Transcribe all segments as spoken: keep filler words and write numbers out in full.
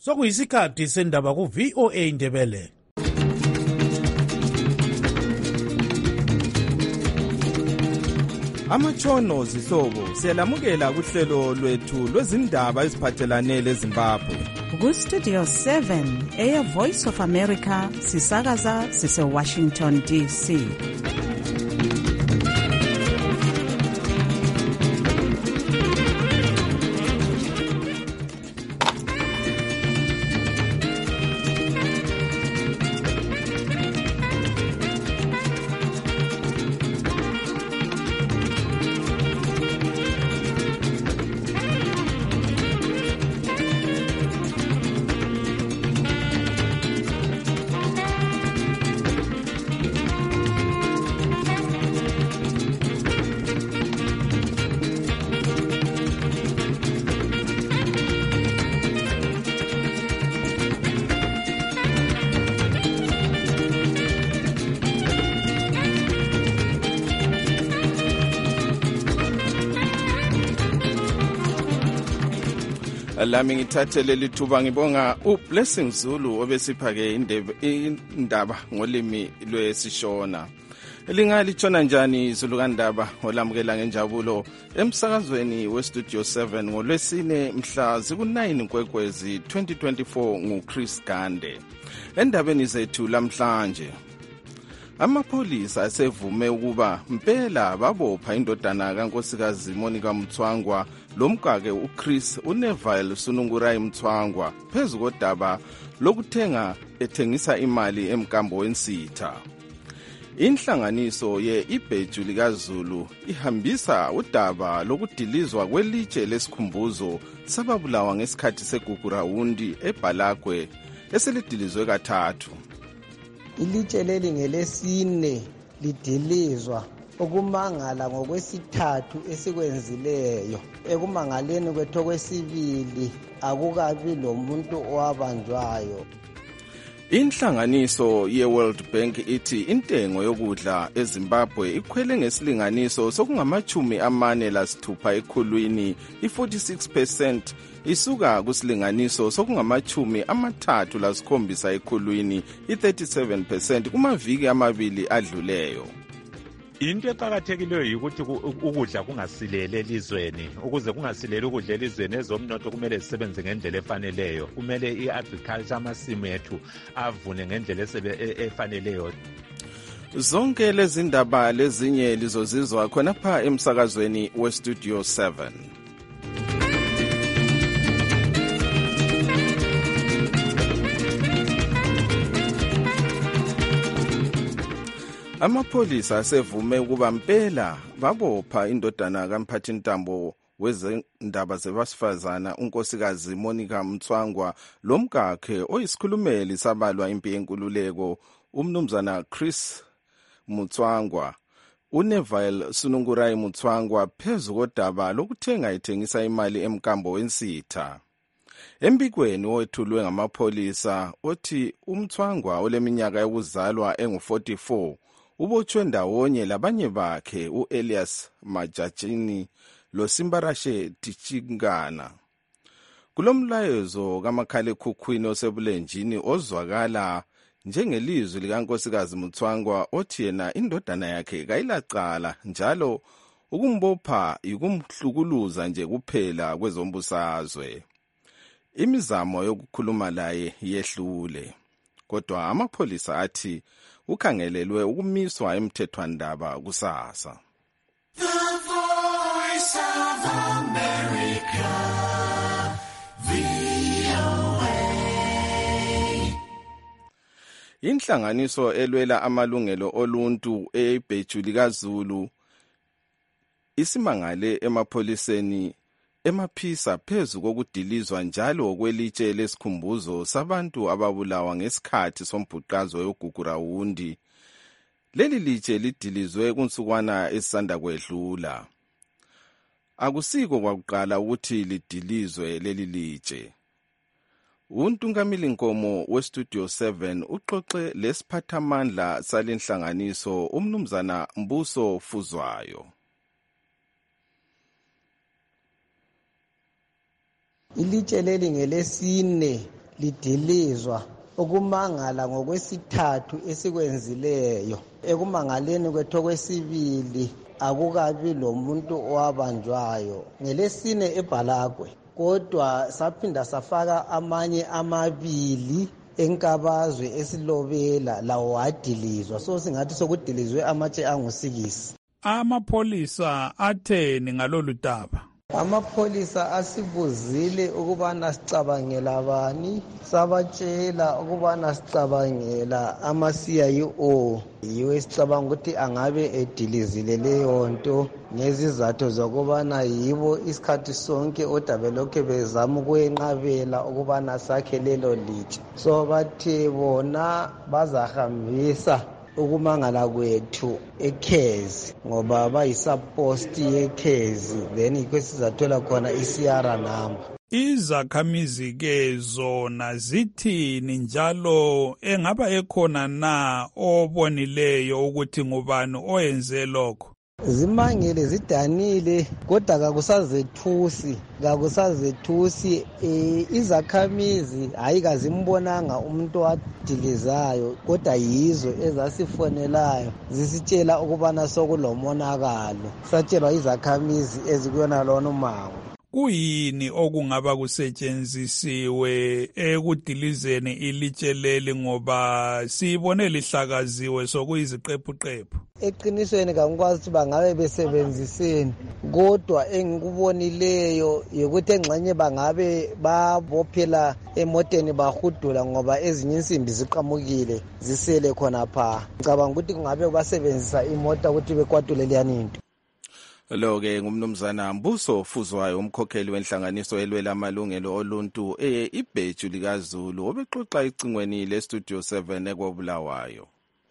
Sokuyisikhathi sendaba ku V O A Indebele. Amatshono zihlobo siyalamukela kuhlelo lwethu lwezindaba eziphathelane leZimbabwe. Ku Studio seven eya Voice of America sisakaza sise Washington D C. Lami ngithathe leli thuba ngibonga uBlessing Zulu obesiphake indaba ngolimi lwesishona. Elingalithona njani Zulu kandaba olamukela ngenjabulo emsakazweni weStudio seven ngolwesine mhla ziku-nine Nkwekwezi twenty twenty-four nguChris Gande. Endabeni zethu lamhlanje, amapholisa asevume ukuba mpela babopha indodana kaNkosikazi Monica Mthwangwa lomkake uChris uNeville Sunungurai Mthwangwa phezu kodaba lokuthenga ethengisa imali emkambo wensitha. Inhlanganiso ye-Ibheju likaZulu ihambisa udaba lokudilizwa kwelitshe lesikhumbuzo sababulawa ngesikhathi segugurawundi eBhalagwe eselidilizwe kathathu. Ilitshe leli ngelesine lidilizwa, ukumangala ngokwesithathu esikwenzileyo. Ekumangaleni kwethu kwesibili akukabi lomuntu owabanjwayo. Inhlanganiso ye-World Bank ithi intengo yokudla eZimbabwe ikhwele ngesilinganiso sokungamachumi amane lasithupha ekhulwini, i-forty-six percent isuka kusilinganiso sokungamachumi amathathu lasikhombisa ekhulwini, i-thirty-seven percent kumaviki amabili adluleyo. Into eqakathekileyo yikuthi ukudla kungasilele elizweni. Ukuze kungasilele ukudla elizweni, ezomnotho kumele zisebenze ngendlela efaneleyo. Kumele i-agriculture amasimu ethu avune ngendlela efaneleyo. Zonke lezi ndaba lezinye lizozizwa khonapha emsakazweni weStudio seven. Amapholisa asevume ukuba mpela babopha indodana kaMphathintambo wezindaba zebasifazana uNkosikazi Monica Mthwangwa lomkakhe oyisikhulumeli sabalwa impi yenkululeko umnumzana Chris Mthwangwa uNeville Sunungurai Mthwangwa phezu kodaba lokuthenga ethengisa imali emkambo wensitha. Embikweni owethulwe ngamapholisa othi uMthwangwa oleminyaka yokuzalwa engu forty-four ubotshwe ndawonye labanye bakhe uElias Majachini loSimbarashe Tichingana. Kulomlayezo kamakhalekhukhwini osebulenjini ozwakala njengelizwi likaNkosikazi Mthwangwa othi yena indodana yakhe kayilacala njalo ukumbopha yikumhlukuluza nje kuphela kwezombusazwe. Imizamo yokukhuluma laye yehlule, kodwa amapholisa athi ukhangelelwe ukumiswa emthethwandaba kusasa. The Voice of America, V O A. Inhlanganiso elwela amalungelo oluntu eBheju likaZulu isimangale emapholiseni emaphisa phezu kokudilizwa njalo kwelitshe lesikhumbuzo sabantu ababulawa ngesikhathi sombhuqazo yogugurawundi. Leli litshe lidilizwe kunsukwana esisanda kwedlula. Akusiko kwakuqala ukuthi lidilizwe leli litshe. Untungamili Nkomo weStudio seven uxoxe lesiphathamandla salenhlanganiso umnumzana Mbuso Fuzwayo. Ilitshe leli ngelesine lidilizwa ukumangala ngokwesithathu esikwenzileyo. Ekumangaleni kwethu okwesibili akukabi lomuntu owabanjwayo. Ngelesine eBhalagwe, kodwa saphinda safaka amanye amabili enkabazwe esilobela lawo wadilizwa. So singathi sokudilizwe amatshe angusikisi. Amapholisa atheni ngalolu daba? Amapholisa asibuzile ukubana sicabangela bani, sabatshela ukubana sicabangela ama-C I O. Yiwo esicabanga ukuthi angabe edilizile leyo nto ngezizathu zokubana yibo isikhathi sonke odabe lokhe bezama ukwenqabela ukubana sakhe lelo litshe. So bathe bona bazahambisa ukumangala kwethu eKhezi ngoba bayisuppost yeKhezi, then yikho sizathola khona i-C R number. Izakhamizi ke zona zithini njalo engaba ekhona na obonileyo ukuthi ngubani oyenze lokho? Zimangele zidanile kodwa kakusazethusi kakusazethusi e, izakhamizi hayi kazimbonanga umuntu wadilizayo kodwa yizo ezasifonelayo zisitshela ukubana sokulomonakalo, satshelwa izakhamizi ezikuyona lona umango. Kuyini okungaba kusetshenzisiwe ekudilizeni ilitshe leli ngoba sibone lihlakaziwe sokuyiziqephuqephu? Eqinisweni kangikwazi ukuthi bangabe besebenziseni, kodwa engikubonileyo yikuthi engxenye bangabe babophela emoteni bahudula ngoba ezinye insimbi ziqamukile zisele khonapha. Ngicabanga ukuthi kungabe basebenzisa imota ukuthi bekwatule leyaninto. Lo-ke ngumnumzana Mbuso Fuzwayo, umkhokheli wenhlanganiso elwela amalungelo oluntu e-Ibheju likaZulu, obexoxa icingweni le-Studio seven eKobulawayo.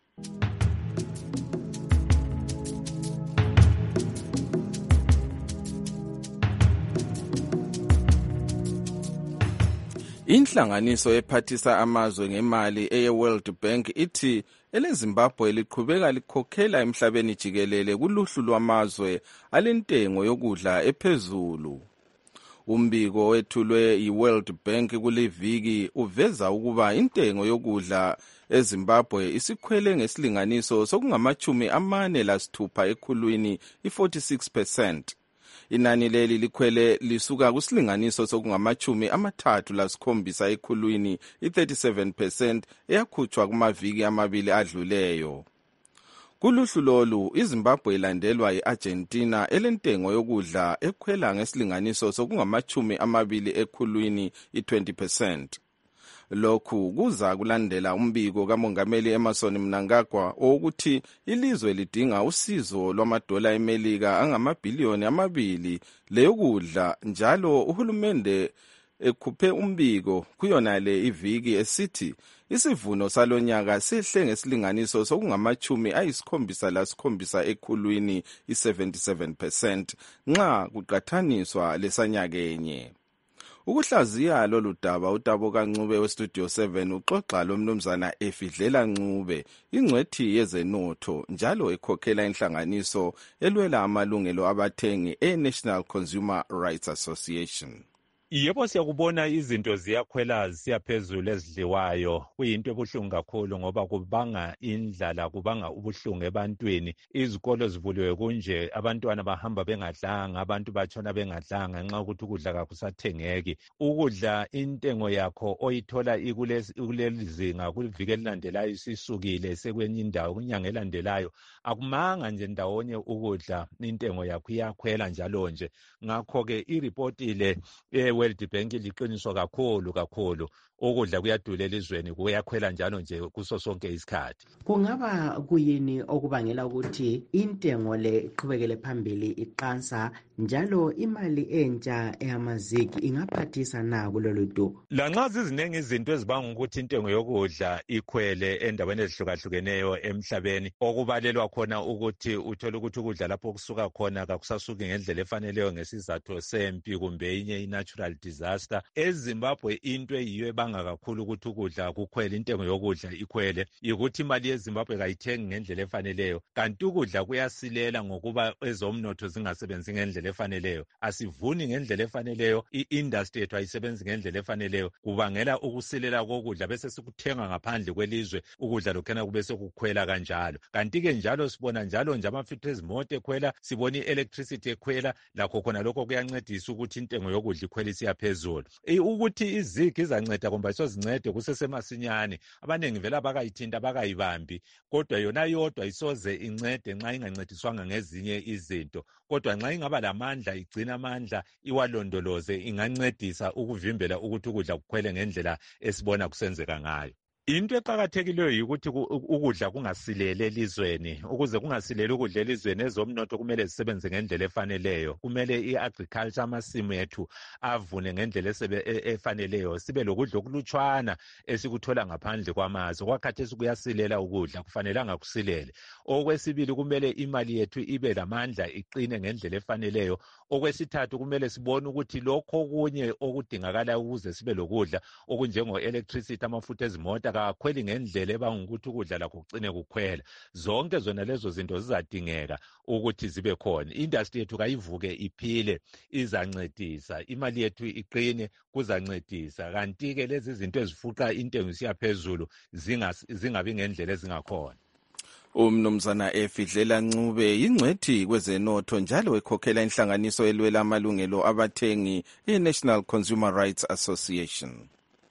Inhlanganiso ephathisa amazwe ngemali eye-World Bank ithi eleZimbabwe liqhubeka likhokhela emhlabeni jikelele kuluhlu lwamazwe alentengo yokudla ephezulu. Umbiko wethulwe yi-World Bank kuleviki uveza ukuba intengo yokudla eZimbabwe isikhwele ngesilinganiso sokungamachumi amane lasithupha ekhulwini i-forty-six percent. Inani leli likhwele lisuka kusilinganiso sokungamachumi amathathu lasikhombisa ekhulwini i-thirty-seven percent eyakhutshwa kumaviki amabili adluleyo. Kuluhlu lolu iZimbabwe ilandelwa i-Argentina elentengo yokudla ekhwela ngesilinganiso sokungamachumi amabili ekhulwini i-twenty percent. Lokhu kuza kulandela umbiko kaMongameli Emmerson Mnangagwa wokuthi ilizwe lidinga usizo lwamadola eMelika angamabhiliyoni amabili leyokudla njalo. Uhulumende ekhuphe umbiko kuyona le iviki esithi isivuno salonyaka sehle ngesilinganiso sokungamachumi ayisikhombisa lasikhombisa ekhulwini i-seventy-seven percent nxa kuqathaniswa lesanyakenye. Ukuhlaziya lolu daba uTabo kaNcube weStudio seven uxoxa lomnumzana Efidlela Ncube, ingcwethi yezenotho njalo ekhokhela inhlanganiso elwela amalungelo abathengi e-National Consumer Rights Association. Yebo, siyakubona izinto ziyakhwela siyaphezulu ezidliwayo. Kuyinto ebuhlungu kakhulu ngoba kubanga indlala, kubanga ubuhlungu ebantwini. Izikolo zivuliwe kunje, abantwana bahamba bengadlanga, abantu batshona bengadlanga ngenxa ukuthi ukudla kakusathengeki. Ukudla intengo yakho oyithola ikulelizinga kuliviki elilandelayo isisukile sekwenye indawo kunyanga elandelayo. Akumanga nje ndawonye ukudla, intengo yakho iyakhwela njalo nje. Ngakho-ke iripoti le World Bank liqiniswa kakhulu kakhulu. Ukudla kuyadula elizweni, kuyakhwela njalo nje kuso sonke isikhathi. Kungaba kuyini okubangela ukuthi intengo le iqhubekele phambili iqansa njalo imali entsha eyamaziki ingaphathisa na kulolu dumo? Lanxa zizinengi izinto ezibanga ukuthi intengo yokudla ikhwele endaweni ezihlukahlukeneyo emhlabeni, okubalelwa khona ukuthi uthola ukuthi ukudla lapho kusuka khona kakusasuki ngendlela efaneleyo ngesizathu sempi kumbe inye i-natural natural disaster. EZimbabwe into eyiyo ebanga kakhulu ukuthi ukudla kukhwele, intengo yokudla ikhwele, ukuthi imali yeZimbabwe kayithengi ngendlela efaneleyo, kanti ukudla kuyasilela ngokuba ezomnotho zingasebenzi ngendlela efaneleyo. Asivuni ngendlela efaneleyo, i-industry yethu ayisebenzi ngendlela efaneleyo, kubangela ukusilela kokudla bese sikuthenga ngaphandle kwelizwe, ukudla lokhena kube sekukhwela kanjalo. Kanti ke njalo sibona njalo nje amafutha ezimoto ekhwela, sibona i-electricity ekhwela, lakho khona lokho kuyancedisa ukuthi intengo yokudla ikhwele isiya phezulu. Ukuthi izigi izanceda kumbe ayisozincede kusesemasinyane, abaningi vela bakayithinta bakayibambi, kodwa yona yodwa isoze incede nxa ingancediswanga ngezinye izinto. Kodwa nxa ingaba lamandla, igcina amandla, iwalondoloze, ingancedisa ukuvimbela ukuthi ukudla kukhwele ngendlela esibona kusenzeka ngayo. Into eqakathekileyo yikuthi ukudla kungasileli elizweni. Ukuze kungasileli ukudla elizweni, ezomnotho kumele zisebenze ngendlela efaneleyo. Kumele i-agriculture amasimu ethu avune ngendlela efaneleyo. Sibe lokudla okulutshwana esikuthola ngaphandle kwamazwe. Kwakhathesi kuyasilela ukudla, kufanelanga kusilele. Okwesibili, kumele imali yethu ibe lamandla, iqine ngendlela efaneleyo. Okwesithathu, kumele sibone ukuthi lokho okunye okudingakala ukuze sibe lokudla okunjengo electricity, amafutha ezimota kakhweli ngendlela ebanga ukuthi ukudla lakho kucine kukhwela. Zonke zona lezo zinto zizadingeka ukuthi zibe khona. Industry yethu kayivuke iphile, izancedisa. Imali yethu iqine, kuzancedisa. Kanti ke lezi zinto ezifuqa intengo isiya phezulu zingabi ngendlela ezingakhona. Umnumzana Efidlela Ncube yingcwethi kwezenotho njalo ekhokhela inhlanganiso elwela amalungelo abathengi i-National Consumer Rights Association.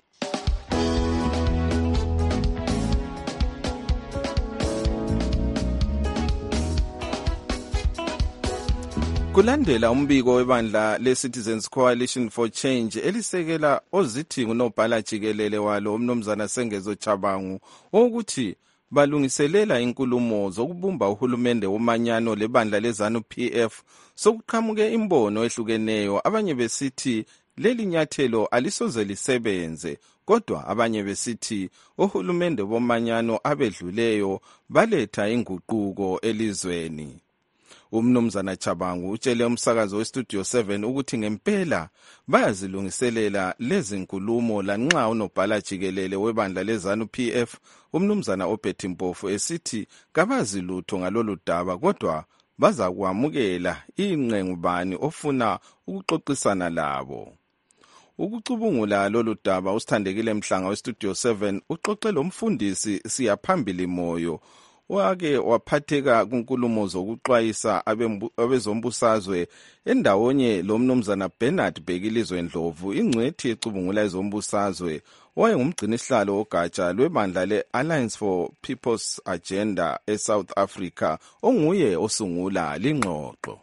Kulandela umbiko webandla le-Citizens Coalition for Change elisekela ozithi ngunobhala jikelele walo umnumzana Sengezo Chabangu ukuthi balungiselela inkulumo zokubumba uhulumende womanyano lebandla lezanu P F, sokuqhamuke imbono ehlukeneyo, abanye besithi leli nyathelo alisoze lisebenze, kodwa abanye besithi uhulumende womanyano abedluleyo baletha inguquko elizweni. Umnumzana Chabangu utshele umsakazo weStudio seven ukuthi ngempela bayazilungiselela lezi nkulumo lanxa unobhala jikelele webandla lezanu P F umnumzana Obhethi Mpofu esithi kabazi lutho ngalolu daba, kodwa baza kwamukela ingqengubani ofuna ukuxoxisana labo. Ukucubungula lolu daba usithandekile Mhlanga weStudio seven uxoxela umfundisi Siyaphambili Moyo wake waphatheka kunkulumo zokuxwayisa abezombusazwe endawonye lo mnumzana Bernard Bhekilizwe Ndlovu, ingcwethi ecubungula ezombusazwe owayengumgcinisihlalo ogatsha lwebandla le-Alliance for People's Agenda eSouth Africa, onguye osungula lingxoxo.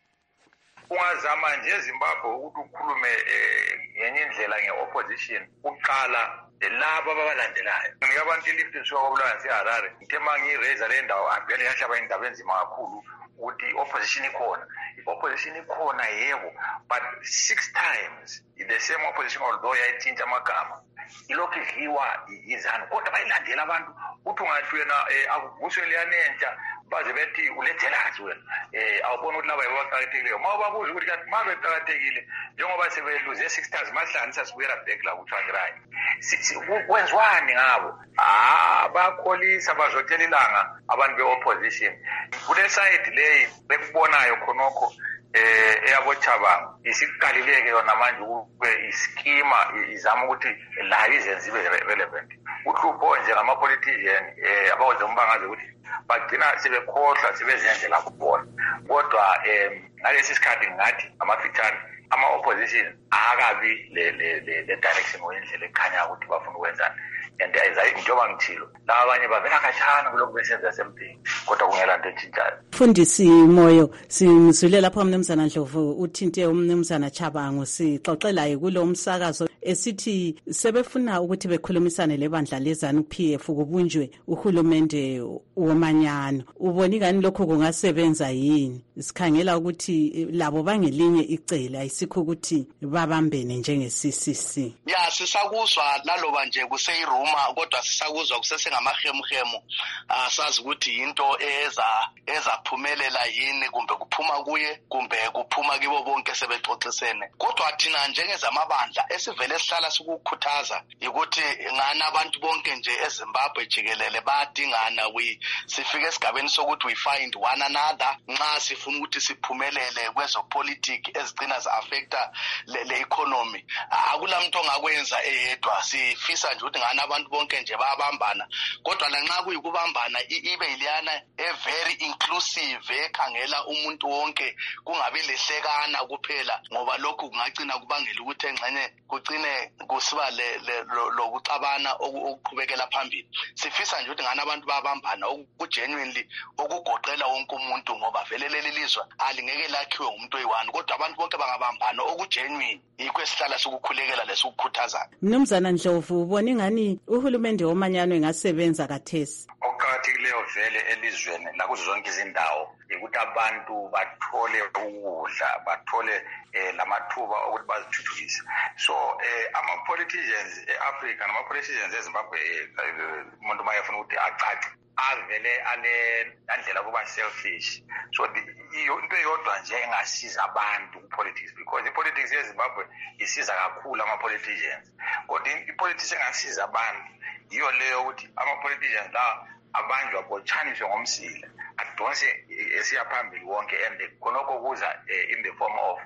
Ungazama nje eZimbabwe ukuthi ukhulume ngenye indlela nge-opposition, uqala laba abalandelayo. Ngiyabantu lift nsuka kwabulawansi eHarare, ngithe mangireza le ndawo aphela yahlaba indaba enzima kakhulu ukuthi opposition ikhona. I-opposition ikhona yebo, but six times the same opposition, although yayitshintsha amagama, ilokhu idliwa izanu, kodwa bayilandela abantu. Uthi ungathi wena akuvuswe liyanentsha baze bethi ulethelazi wena, awubona ukuthi laba yabaqakathekileyo. Ma ubabuza ukuthi kanti ma beqakathekile njengoba sebeluze six times mahlanisa sibuyela back la kuthwangirayi, kwenziwani ngabo? Ah, bakholisa bazotshela ilanga abantu be-opposition. Kule side leyi bekubonayo khonokho eh eyabo Chabangu isiqalileke yona manje kube iskema izama ukuthi la izenze ibe relevant. Uhlupho nje ngama politician eh abawenza umbangaze ukuthi bagcina sebekhohlwa sebezenzela kubona. Kodwa eh ngalesi sikhathi ngathi amafitshane ama opposition akabi le le le direction oyindlela ekhanya ukuthi bafuna ukwenzana. And ayizayi njengoba ngithilo laba abanye bavela khatshana kuloko besenza something, kodwa kungela nto etshintshayo. Mfundisi Moyo, simzwile lapha umnumzana Ndlovu uthinte umnumzana Chabangu sixoxelayo kulo umsakazo esithi sebefuna ukuthi bekhulumisane lebandla lezanu P F kubunjwe uhulumende womanyano. Uboni kani lokho kungasebenza yini? Sikhangela ukuthi labo bangelinye icele ayisikho ukuthi babambene njenge C C C. Ya asisakuzwa laloba nje kuseyiruma kodwa sisakuzwa kusesengamahemhemu asazi ukuthi into eza ezaphumelela yini kumbe kuphuma kuye kumbe kuphuma kibo bonke sebexoxisene kodwa thina njengezamabandla esivele sihlala sikukhuthaza ukuthi ngana abantu bonke nje eZimbabwe jikelele badingana we sifike esigabeni sokuthi we find one another nxa sifuna ukuthi siphumelele kwezopolitiki ezigcina za-affecta le economy akula muntu ongakwenza eyedwa sifisa nje ukuthi ngana abantu bonke nje bayabambana kodwa lanxa kuyikubambana ibe iliyana a very inclusive ekhangela umuntu wonke kungabi lehlekana kuphela ngoba lokhu kungagcina kubangela ukuthi engxenye kugcine kusiba lokuxabana okuqhubekela phambili sifisa nje ukuthi ngana abantu bayabambana okugenuinely okugoqela wonke umuntu ngoba vele leli lizwe alingeke lakhiwe umuntu oyi-one kodwa abantu bonke bangabambana okugenuine yikho esihlala sikukhulekela lesikukhuthaza. Mnumzana Ndlovu ubona ingani uhulumende womanyano engasebenza kathesi? Okuqakathekileyo vele elizweni nakuzo zonke izindawo ukuthi abantu bathole ukudla bathole eh lamathuba ukuthi bazithuthukise. So eh ama politicians eAfrica nama politicians eZimbabwe umuntu mayefuna ukuthi acace avele ale andlela kuba selfish. So into eyodwa nje engasiza abantu kupolitics because ipolitics yeZimbabwe isiza kakhulu ama politicians. Kodwa ipolitics engasiza abantu iyo leyo ukuthi ama politicians la abanjwa bochaniswe ngomsila adonse esiya phambili wonke and khonoko kuza in the form of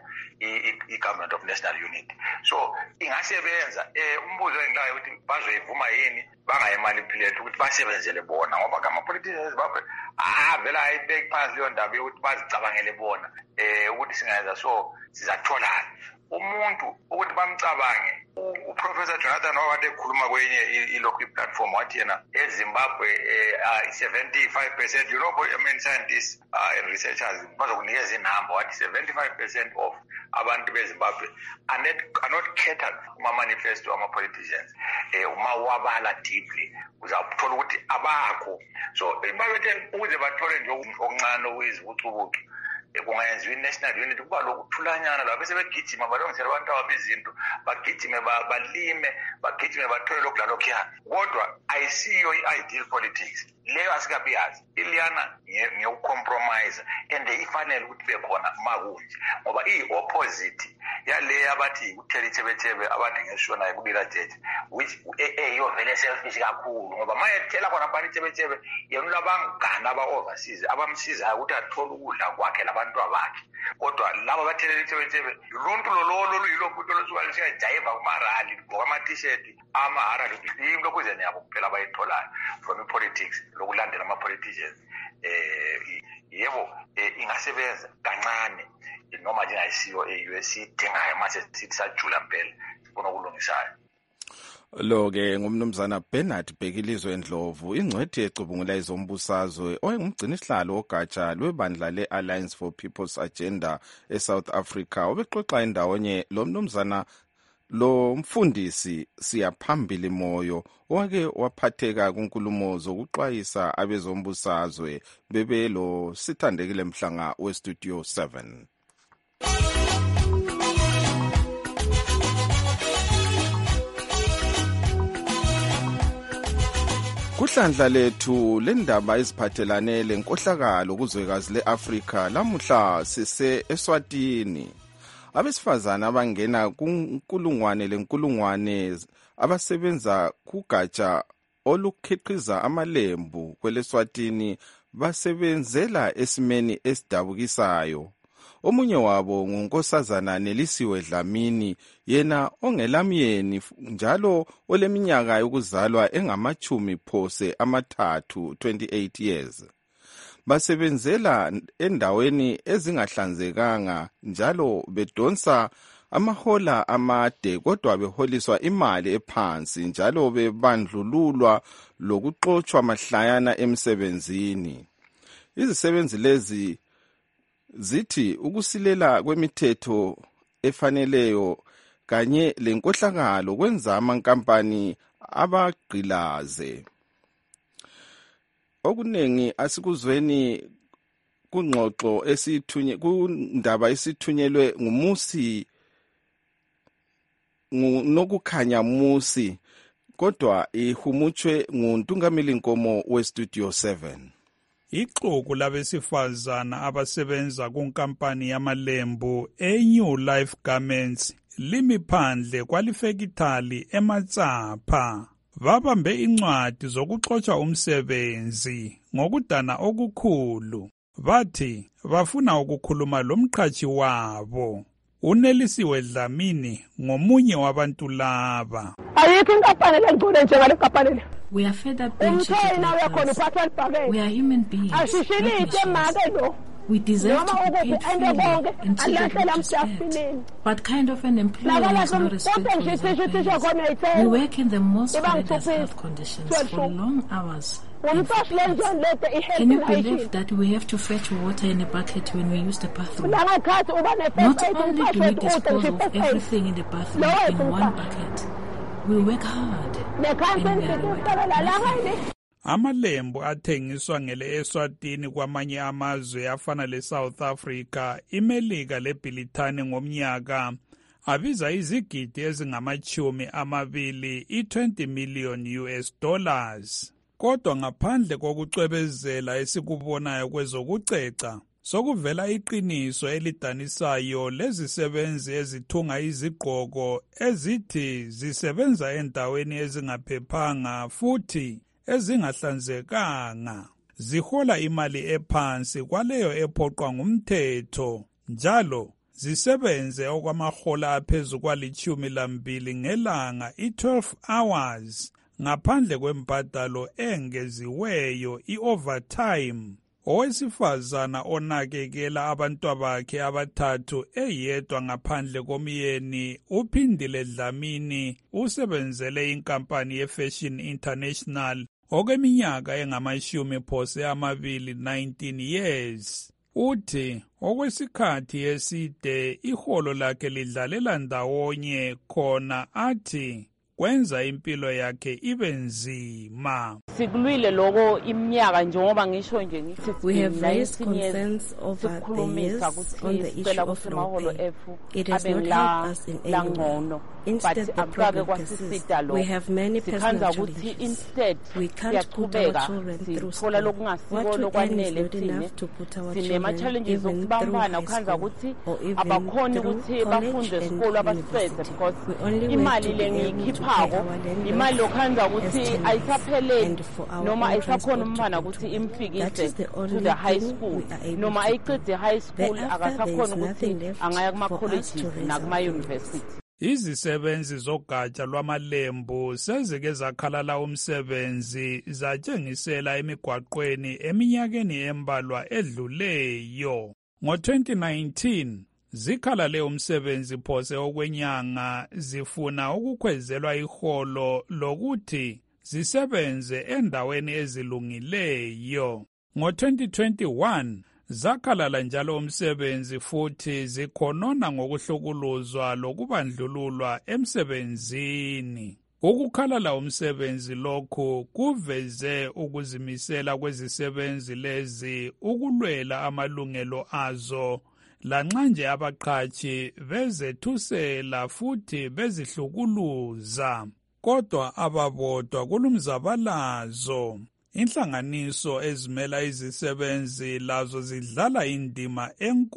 i government of national unity. So ingasebenza eh umbuzo engilayo ukuthi bazoyivuma yini bangayimanipulate ukuthi basebenzele bona ngoba kama politicians eZimbabwe ah vela ayibek phansi leyo ndaba yokuthi bazicabangele bona eh ukuthi singayenza so sizatholana umuntu ukuthi bamcabange. Uprofessor Jonathan owade ekhuluma kwenye ilokhu platform wathi yena eZimbabwe seventy-five percent you know I mean scientists uh, and researchers bazokunikeza inamba wathi seventy-five percent of abantu beZimbabwe are not, are not catered kuma manifesto ama politicians eh uma wabala deeply uzathola ukuthi abakho so ibalete ukuze bathole nje okuncane okuyizibucubucu kungayenziwa i-national unity kuba lokuthulanyana lapho sebegijima balungisela abantu ababizinto bagijime balime bagijime bathole lokhu lalokuyana kodwa ayisiyo i-ideal politics leyo asikabiyazi iliyana ngiyucompromise and ifanele ukuthi bekhona makunje ngoba iyi-opposite yale abathi ukuthela ithebethebe abathi ngeshonayo kubika jeje which eyo vele selfish kakhulu ngoba mayethela khona abantu ithebethebe yena labangana aba-overseas abamsizayo ukuthi athole ukudla kwakhe labantu abakhe kodwa laba bathelela ithebethebe uluntu lololo luyilokhu into losuka lusiyajayiva kumarali ngokwama-t-shirt amahara into kuze niyabo kuphela abayitholayo from i-politics lokulandela ama-politicians eh yebo ingasebenza kancane noma njengayisiyo e-U S idingayo mase sithi sajula mpela kunokulungisayo. Lo-ke ngumnumzana Bernard Bhekilizwe Ndlovu ingcwethi ecubungula izombusazwe oyengumgcinisihlalo wogatsha lwebandla le-Alliance for People's Agenda eSouth Africa obexoxa endawonye lo mnumzana lo mfundisi siyaphambili moyo owake waphatheka kunkulumo zokuxwayisa abezombusazwe bebelo sithandekile mhlanga westudio seven. Kuhlandla lethu lendaba eziphathelane lenkohlakalo kuzwekazi leAfrika lamuhla sise eSwatini. Abesifazana abangena kunkulungwane lenkulungwane abasebenza kugatsha olukhiqiza amalembu kweleSwatini basebenzela esimeni esidabukisayo. Omunye wabo ngunkosazana Nelisiwe Dlamini yena ongelamyeni njalo oleminyaka yokuzalwa engamachumi phose amathathu twenty-eight years. Basebenzela endaweni ezingahlanzekanga njalo bedonsa amahola amade kodwa beholiswa imali ephansi njalo bebandlululwa lokuxoxwa mahlayana emsebenzini. Izisebenzi lezi zithi ukusilela kwemithetho efaneleyo kanye lenkohlakalo kwenza amankampani abagqilaze. Okunengi asikuzweni kungxoxo esithunye kundaba esithunyelwe ngumusi nokukhanya musi kodwa ihumuchwe nguNtungameli Nkomo weStudio seven. Ixuku labesifazana abasebenza kunkampani yamalembu eNew Life Garments limi phandle kwalifekithali eMatsapha. Babambe incwadi zokuxotsha umsebenzi ngokudana okukhulu. Bathi bafuna ukukhuluma lomqhashi wabo. uNelisiwe Dlamini ngomunye wabantu laba. Ayikho inkampani lengcole njengale kampani le. We are fed up being treated like this. We are human beings. We deserve to be paid fairly and treated with respect. But kind of an employer is not respectful of our players. We work in the most horrendous health conditions for long hours. Can you believe that we have to fetch water in a bucket when we use the bathroom? Not only do we dispose of everything in the bathroom in one bucket, we work hard and we are rewarded nothing. Amalembu athengiswa ngele Eswatini kwamanye amazwe afana le South Africa, iMelika leBrithani ngomnyaka abiza izigidi ezingamachumi amabili i-twenty million U S dollars. Kodwa ngaphandle kokucwebezela esikubonayo kwezokuceca, sokuvela iqiniso elidanisayo lezisebenzi ezithunga izigqoko ezithi zisebenza endaweni ezingaphephanga futhi ezingahlanzekanga, zihola imali ephansi kwaleyo ephoqwa ngumthetho, njalo zisebenze okwamahola aphezu kwalitshumi lambili ngelanga i-twelve hours ngaphandle kwembadalo engeziweyo i-overtime. Owesifazana onakekela abantwabakhe abathathu eyedwa ngaphandle komyeni uPhindile Dlamini usebenzele inkampani yeFashion International okweminyaka engamashumi phose amabili, nineteen years. Uthi okwesikhathi eside iholo lakhe lidlalela ndawonye khona athi kwenza impilo yakhe ibe nzima. Sikulwile lokho iminyaka njengoba ngisho nje ngithi we have raised concerns over the years on the issue of low pay. It has not helped us in any way. Instead, the problem persists. We have many personal challenges. Instead, we can't put our children through school. What we earn is not enough to put our children even through high school or even through college and university. We only went to be able to pay our landlords as tenants and for our own transport to go. That is the only thing we are able to do. Thereafter, there is nothing left for us to raise our university. Izisebenzi zogatsha lwamalembu sezike zakhalala umsebenzi zatshengisela emigwaqweni eminyakeni embalwa edluleyo. Ngo-twenty nineteen zikhalale umsebenzi phose okwenyanga zifuna ukukhwezelwa iholo lokuthi zisebenze endaweni ezilungileyo. Ngo-twenty twenty-one zakhalala njalo umsebenzi futhi zikhonona ngokuhlukuluzwa lokubandlululwa emsebenzini. Ukukhalala umsebenzi lokhu kuveze ukuzimisela kwezisebenzi lezi ukulwela amalungelo azo, lanxa nje abaqhashi bezethusela futhi bezihlukuluza. Kodwa ababodwa kulumzabalazo. Inhlanganiso ezimela izisebenzi lazo zidlala indima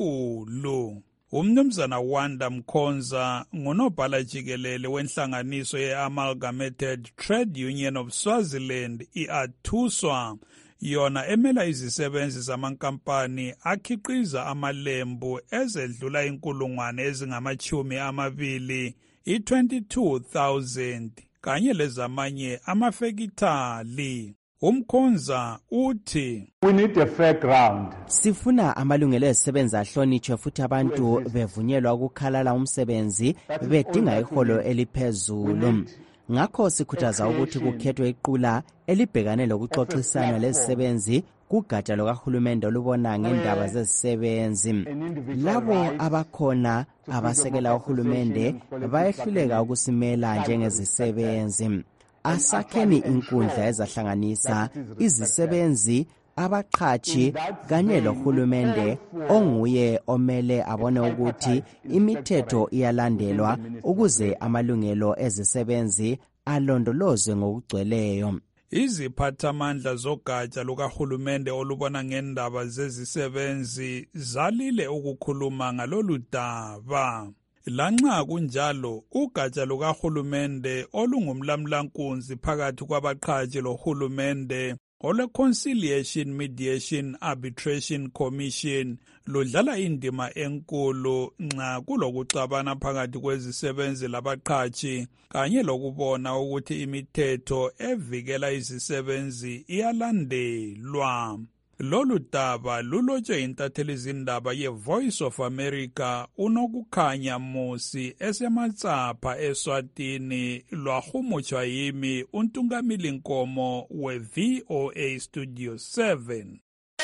enkulu. Umnumzana Wanda Mkhonza ngunobhala jikelele wenhlanganiso ye-Amalgamated Trade Union of Swaziland i-ATUSWA, yona emela izisebenzi zamankampani akhiqiza amalembu ezedlula inkulungwane ezingamachumi amabili, i-twenty-two thousand, kanye lezamanye amafekithali. Umkhonza uthi we need a fair ground. Sifuna amalungelo ezisebenzi ahlonitshwe futhi abantu bevunyelwa ukukhalala umsebenzi bedinga iholo eliphezulu. Ngakho sikhuthaza ukuthi kukhethwe iqula elibhekane lokuxoxisana lezisebenzi kugatsha lokahulumende olubona ngendaba zezisebenzi. Labo abakhona abasekela uhulumende bayehluleka ukusimela njengezisebenzi. Asakheni inkundla ezahlanganisa izisebenzi abaqhashi kanye lohulumende onguye omele abone ukuthi imithetho iyalandelwa ukuze amalungelo ezisebenzi alondolozwe ngokugcweleyo. Iziphathamandla zogatsha lukahulumende olubona ngendaba zezisebenzi zalile ukukhuluma ngalolu daba. Lanxa kunjalo, ugatsha lukahulumende olungumlamlankunzi phakathi kwabaqhashi lohulumende olwe-Conciliation Mediation Arbitration Commission ludlala indima enkulu nxa kulokuxabana phakathi kwezisebenzi labaqhashi kanye lokubona ukuthi imithetho evikela izisebenzi iyalandelwa. Lolu daba lulotshwe intathelizindaba ye-Voice of America uNokukhanya Musi esematsapha eSwatini lwahumutshwa yimi uNtungamili Nkomo we-V O A Studio seven.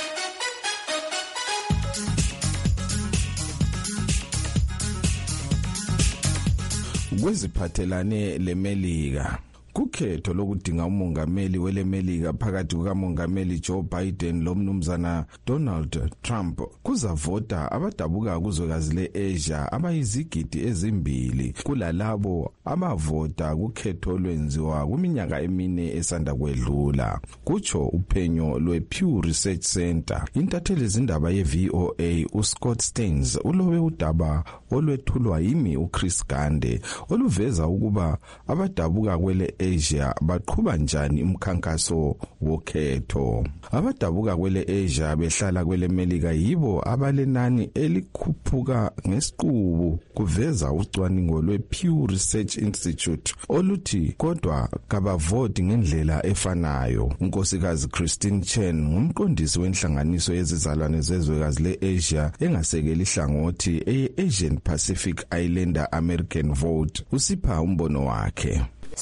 Kweziphathelane leMelika, kukhetho lokudinga umongameli weleMelika phakathi kukamongameli Joe Biden lomnumzana Donald Trump kuzavota abadabuka kuzwekazi le-Asia abayizigidi ezimbili kulalabo abavota kukhetho olwenziwa kuminyaka emine esanda kwedlula, kutsho uphenyo lwe-Pew Research Center. Intatheli zindaba ye-V O A uScott Stearns ulobe udaba olwethulwa yimi uChris Gande oluveza ukuba abadabuka kwele Asia baqhuba njani umkhankaso wokhetho. Abadabuka kwele Asia behlala kwele Melika yibo abalenani elikhuphuka ngesiqubu, kuveza ucwaningo lwe-Pew Research Institute oluthi kodwa kabavoti ngendlela efanayo. Unkosikazi Christine Chen ngumqondisi wenhlanganiso yezizalwane zezwekazi le-Asia engasekeli hlangothi e-Asian Pacific Islander American Vote. Usipha umbono wakhe.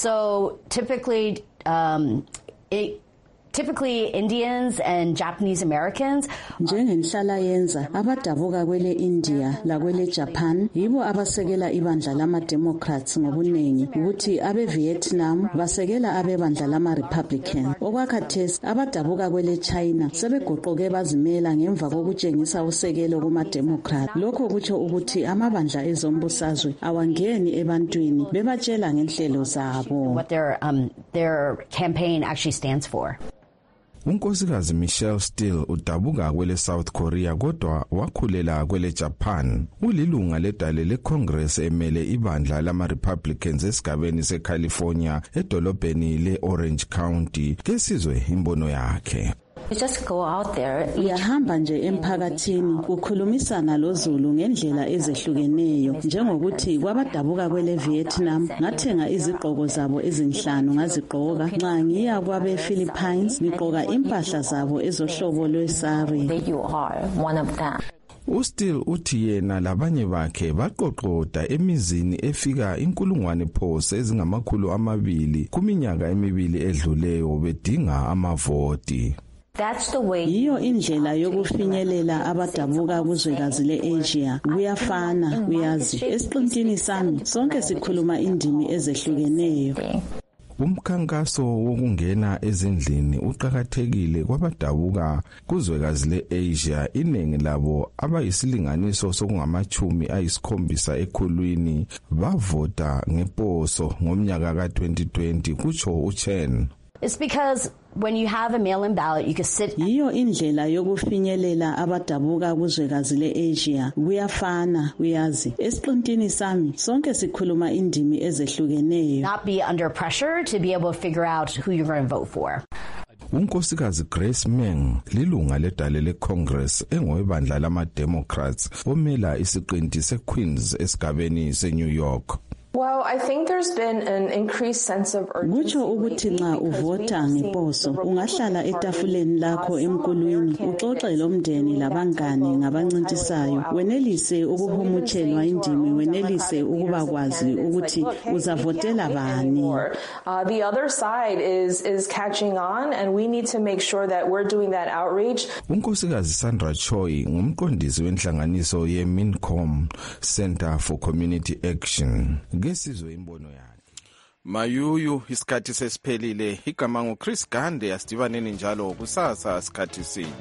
So typically, um, it, typically Indians and Japanese Americans. Njengenhlala yenza abadabuka kwele India la kwele Japan yibo abasekela ibandla lama Democrats ngobunengi, ukuthi abe Vietnam basekela abebandla lama Republican. Okwakhathesi abadabuka kwele China sebegoqoke bazimela ngemva kokutshengisa usekelo kuma Democrat. Lokho kutsho ukuthi amabandla ezombusazwe awangeni ebantwini bebatshela ngenhlelo zabo. What their um their campaign actually stands for. Unkosikazi Michelle Steele udabuka kwele South Korea kodwa wakhulela kwele Japan. Ulilunga ledale leCongress emele ibandla lama Republicans esigabeni seCalifornia edolobheni leOrange County. Kesizwe imbono yakhe. You just go out there. Uyahamba nje emphakathini ukukhulumisana loZulu ngendlela ezehlukeneyo, njengokuthi kwabadabuka kwele Vietnam ngathenga izigqoko zabo ezinhlanu ngazigqoka, nxa ngiya kwabe Philippines ngigqoka impahla zabo ezohlobo lwesari. You are one of them. Ustill uthi yena labanye bakhe baqoqoda emizini efika inkulungwane phose ezingamakhulu amabili kuminyaka emibili edluleyo bedinga amavoti. That's the way. Iyo indlela yokufinyelela abadabuka kuzwekazi le-Asia kuyafana, uyazi. Esiqintini sami sonke sikhuluma indimi ezehlukeneyo. Umkhankaso wokungena ezindlini uqhakathekile kwabadabuka kuzwekazi le-Asia, iningi labo abayisilinganiso sokungamachumi ayisikhombisa ekhulwini bavota ngeposo ngomnyaka ka twenty twenty, kutsho uChen. It's because when you have a mail-in ballot, you can sit. Iyo indlela yokufinyelela abadabuka kuzwekazi le-Asia kuyafana, uyazi. Esiqintini sami sonke sikhuluma indimi ezehlukeneyo. Not be under pressure to be able to figure out who you're going to vote for. Unkosikazi Grace Meng lilunga ledale leCongress engowebandla lama Democrats omela isiqinti seQueens esigabeni seNew York. Well, I think there's been an increased sense of urgency. Kutsho ukuthi nxa uvota ngeposo ungahlala etafuleni lakho emkulwini uxoxe lomndeni labangane ngabancintisayo, wenelise ukuhumutshelwa indimi, wenelise ukuba kwazi ukuthi uzavotela bani. Uh, the other side is is catching on, and we need to make sure that we're doing that outreach. Unkosikazi Sandra Choi ngumqondisi wenhlanganiso ye-Mincom Center for Community Action. Ngesizwe imbono yakhe. Mayuyu isikhathi sesiphelile. Igama nguChris Gande. Asidibaneni njalo kusasa isikhathi sinye.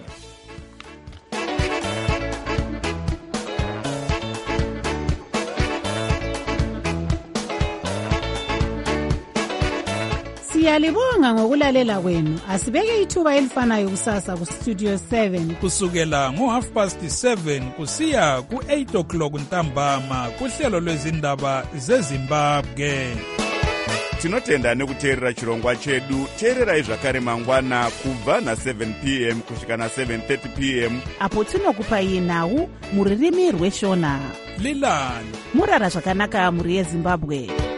Siyalibonga ngokulalela kwenu. Asibeke ithuba elifanayo kusasa ku Studio seven kusukela ngo half past seven kusiya ku eight o'clock ntambama kuhlelo lwezindaba zeZimbabwe. Tinotenda nekuteerera chirongwa chedu. Teererai zvakare mangwana kubva na seven p m kusvika na seven thirty p m apo tinokupai nhau muririmi rweshona. Lilani murara zvakanaka muri yeZimbabwe.